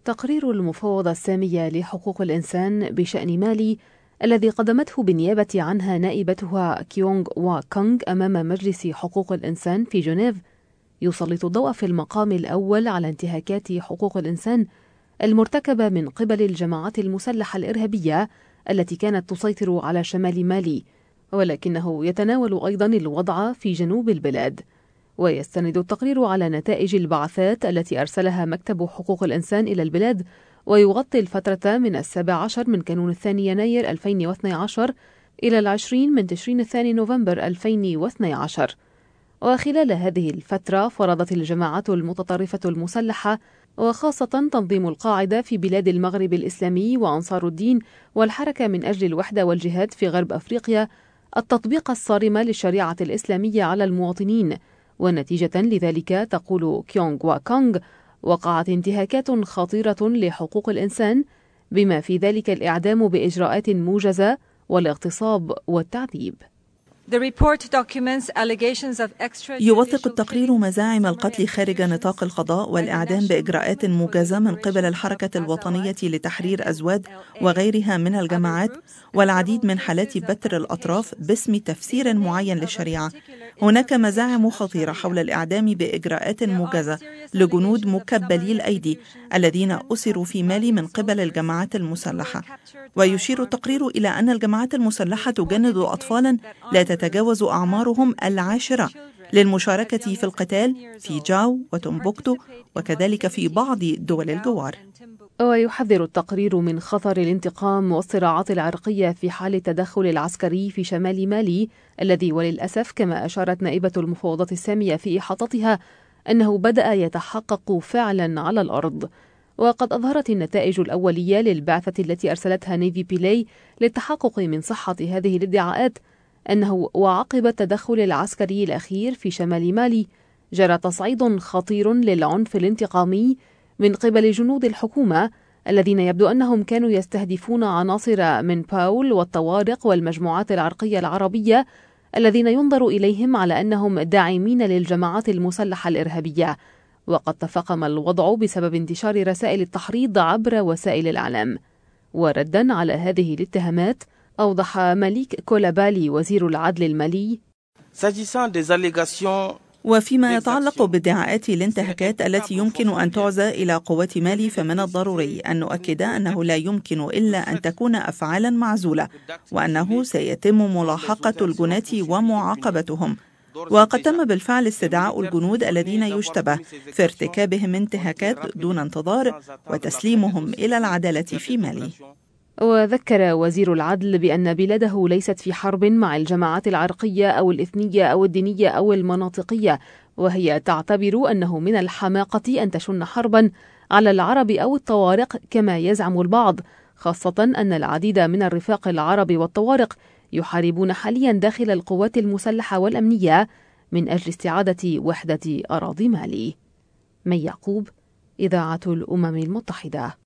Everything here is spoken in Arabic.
تقرير المفوضة السامية لحقوق الإنسان بشأن مالي الذي قدمته بالنيابة عنها نائبتها كيونغ وكونغ أمام مجلس حقوق الإنسان في جنيف يسلط الضوء في المقام الأول على انتهاكات حقوق الإنسان المرتكبة من قبل الجماعات المسلحة الإرهابية التي كانت تسيطر على شمال مالي، ولكنه يتناول أيضا الوضع في جنوب البلاد. ويستند التقرير على نتائج البعثات التي أرسلها مكتب حقوق الإنسان إلى البلاد، ويغطي الفترة من 17 من كانون الثاني يناير 2012 إلى 20 من تشرين الثاني نوفمبر 2012. وخلال هذه الفترة فرضت الجماعات المتطرفة المسلحة وخاصة تنظيم القاعدة في بلاد المغرب الإسلامي وأنصار الدين والحركة من أجل الوحدة والجهاد في غرب أفريقيا التطبيق الصارم للشريعة الإسلامية على المواطنين، ونتيجة لذلك تقول كيونغ وكونغ وقعت انتهاكات خطيرة لحقوق الإنسان بما في ذلك الإعدام بإجراءات موجزة والاغتصاب والتعذيب. يوثق التقرير مزاعم القتل خارج نطاق القضاء والإعدام بإجراءات موجزة من قبل الحركة الوطنية لتحرير أزواد وغيرها من الجماعات، والعديد من حالات بتر الأطراف باسم تفسير معين للشريعة. هناك مزاعم خطيرة حول الإعدام بإجراءات موجزة لجنود مكبلي الأيدي الذين أسروا في مالي من قبل الجماعات المسلحة. ويشير التقرير إلى أن الجماعات المسلحة تجند أطفالا لا تتجاوز أعمارهم 10 للمشاركة في القتال في جاو وتمبوكتو وكذلك في بعض دول الجوار. ويحذر التقرير من خطر الانتقام والصراعات العرقية في حال التدخل العسكري في شمال مالي الذي وللأسف كما أشارت نائبة المفوضة السامية في إحاطتها أنه بدأ يتحقق فعلا على الأرض. وقد أظهرت النتائج الأولية للبعثة التي أرسلتها نيفي بيلاي للتحقق من صحة هذه الادعاءات أنه وعقب التدخل العسكري الأخير في شمال مالي جرى تصعيد خطير للعنف الانتقامي من قبل جنود الحكومة الذين يبدو أنهم كانوا يستهدفون عناصر من باول والطوارق والمجموعات العرقية العربية الذين ينظر إليهم على أنهم داعمين للجماعات المسلحة الإرهابية. وقد تفاقم الوضع بسبب انتشار رسائل التحريض عبر وسائل الإعلام. وردا على هذه الاتهامات أوضح ماليك كولابالي وزير العدل المالي: وفيما يتعلق بادعاءات الانتهاكات التي يمكن أن تعزى إلى قوات مالي، فمن الضروري أن نؤكد أنه لا يمكن إلا أن تكون أفعالا معزولة، وأنه سيتم ملاحقة الجناة ومعاقبتهم. وقد تم بالفعل استدعاء الجنود الذين يشتبه في ارتكابهم انتهاكات دون انتظار وتسليمهم إلى العدالة في مالي. وذكر وزير العدل بأن بلاده ليست في حرب مع الجماعات العرقية أو الإثنية أو الدينية أو المناطقية، وهي تعتبر أنه من الحماقة أن تشن حربا على العرب أو الطوارق كما يزعم البعض، خاصة أن العديد من الرفاق العرب والطوارق يحاربون حاليا داخل القوات المسلحة والأمنية من أجل استعادة وحدة أراضي مالي. مي يعقوب، إذاعة الأمم المتحدة.